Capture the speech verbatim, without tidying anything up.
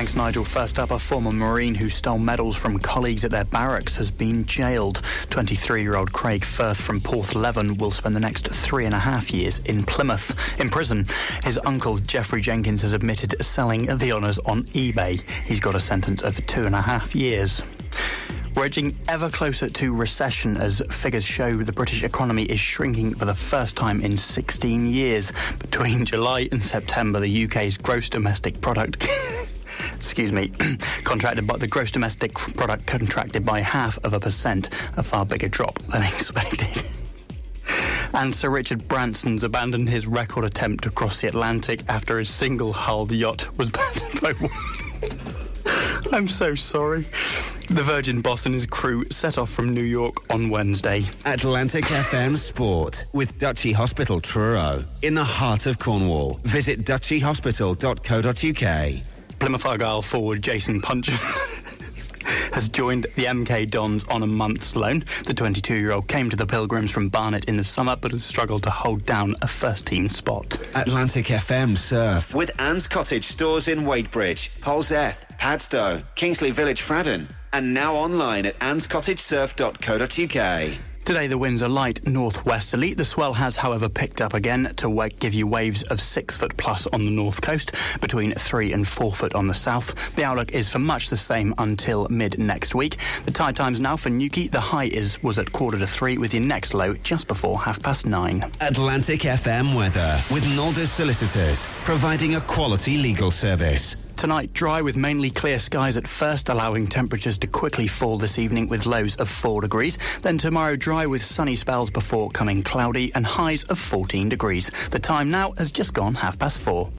Thanks, Nigel. First up, a former Marine who stole medals from colleagues at their barracks has been jailed. twenty-three-year-old Craig Firth from Porthleven will spend the next three and a half years in Plymouth, in prison. His uncle, Geoffrey Jenkins, has admitted selling the honours on eBay. He's got a sentence of two and a half years. We're edging ever closer to recession as figures show the British economy is shrinking for the first time in sixteen years. Between July and September, the U K's gross domestic product... excuse me, contracted by the gross domestic product contracted by half of a percent, a far bigger drop than expected. And Sir Richard Branson's abandoned his record attempt to cross the Atlantic after his single-hulled yacht was battered by water. I'm so sorry. The Virgin boss and his crew set off from New York on Wednesday. Atlantic F M Sport with Duchy Hospital Truro in the heart of Cornwall. Visit duchy hospital dot co dot uk. Plymouth Argyle forward Jason Puncheon has joined the M K Dons on a month's loan. The twenty-two-year-old came to the Pilgrims from Barnet in the summer but has struggled to hold down a first-team spot. Atlantic F M Surf with Anne's Cottage stores in Wadebridge, Polzeth, Padstow, Kingsley Village, Fradden, and now online at annes cottage surf dot co dot uk. Today the winds are light northwesterly. The swell has, however, picked up again to wa- give you waves of six foot plus on the north coast, between three and four foot on the south. The outlook is for much the same until mid next week. The tide times now for Newquay. The high is was at quarter to three, with your next low just before half past nine. Atlantic F M weather with Nalders Solicitors, providing a quality legal service. Tonight, dry with mainly clear skies at first, allowing temperatures to quickly fall this evening with lows of four degrees. Then tomorrow, dry with sunny spells before coming cloudy and highs of fourteen degrees. The time now has just gone half past four.